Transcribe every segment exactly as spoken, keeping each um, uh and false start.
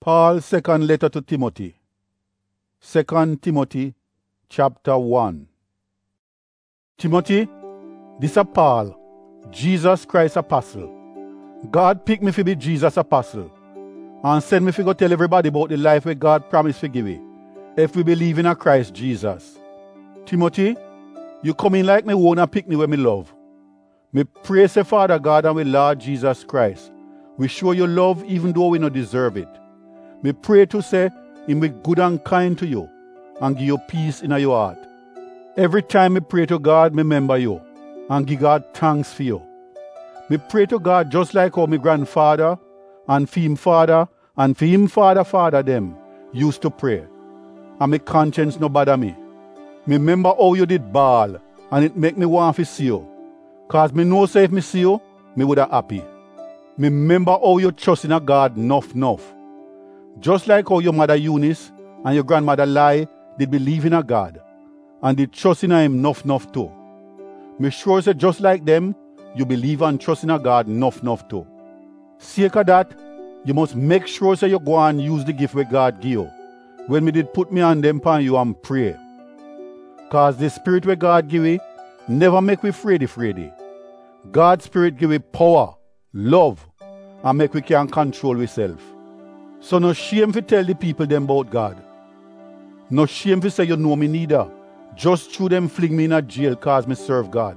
Paul's second letter to Timothy. Second Timothy chapter one. Timothy, this is Paul, Jesus Christ apostle. God picked me to be Jesus apostle and send me to go tell everybody about the life where God promised to give it if we believe in a Christ Jesus. Timothy, you come in like me own and pick me where me love. Me pray say Father God and we Lord Jesus Christ, we show you love even though we not deserve it. Me pray to say Him be good and kind to you and give you peace in your heart. Every time me pray to God, me remember you and give God thanks for you. Me pray to God just like how my grandfather and for him father and for him father father them used to pray. And my conscience no bother me. Me remember how you did bawl and it make me want to see you. Cause me know say if me see you, me would have happy. Me remember how you trust in a God enough enough. Just like how your mother Eunice and your grandmother Lai did believe in a God and did trust in Him enough enough too. Me sure say just like them, you believe and trust in a God enough enough too. Sake of that, you must make sure say you go and use the gift where God give you. When me did put me on them upon you and pray. Cause the spirit where God give you never make we fraidy fraidy. God's spirit give you power, love, and make we can control ourselves. So no shame to tell the people them about God. No shame to say you know me neither. Just through them fling me in a jail cause me serve God.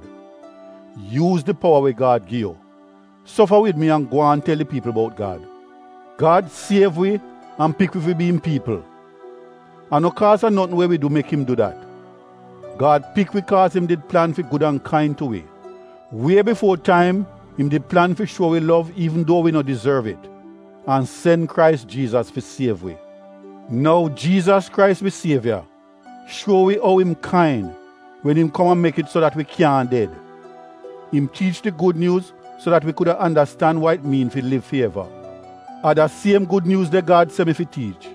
Use the power where God give you. Suffer with me and go and tell the people about God. God save we and pick we for being people. And no cause of nothing where we do make Him do that. God pick we cause Him did plan for good and kind to we. Way before time, Him did plan for show we love even though we not deserve it. And send Christ Jesus for save we. Now Jesus Christ we Savior, show we how Him kind when Him come and make it so that we can't dead. Him teach the good news so that we could understand what it means to live forever. Are the same good news that God sent me to teach.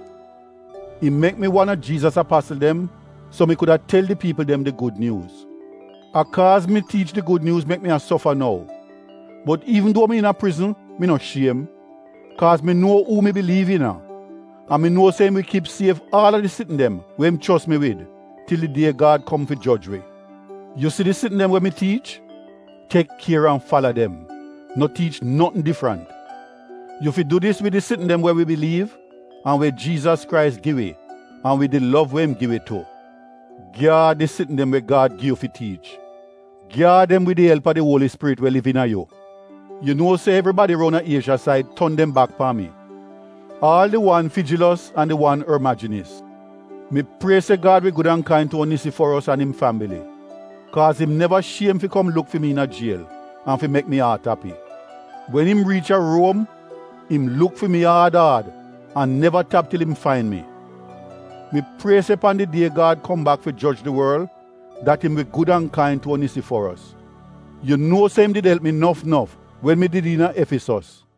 He make me one of Jesus apostle them so me could tell the people them the good news. A cause me teach the good news make me a suffer now. But even though me in a prison, me not shame. Cause me know who me believe in her. And me know say me keep safe all of the sitting them where Him trust me with till the day God come for judge we. You see the sitting them where me teach? Take care and follow them. Not teach nothing different. You fi do this with the sitting them where we believe and where Jesus Christ give it and with the love where Him give it to. Guard the sitting them where God give you fi teach. Guard them with the help of the Holy Spirit where live in you. You know say everybody around the Asia side turn them back for me. All the one Phygellus and the one Hermogenes. Me pray say God be good and kind to Onesiphorus and him family. Cause him never shame fi come look for me in a jail and fi make me heart happy. When him reach a Rome, him look for me hard hard and never tap till him find me. Me pray say upon the day God come back for judge the world, that him be good and kind to Onesiphorus. You know say him did help me enough enough when me did in Ephesus.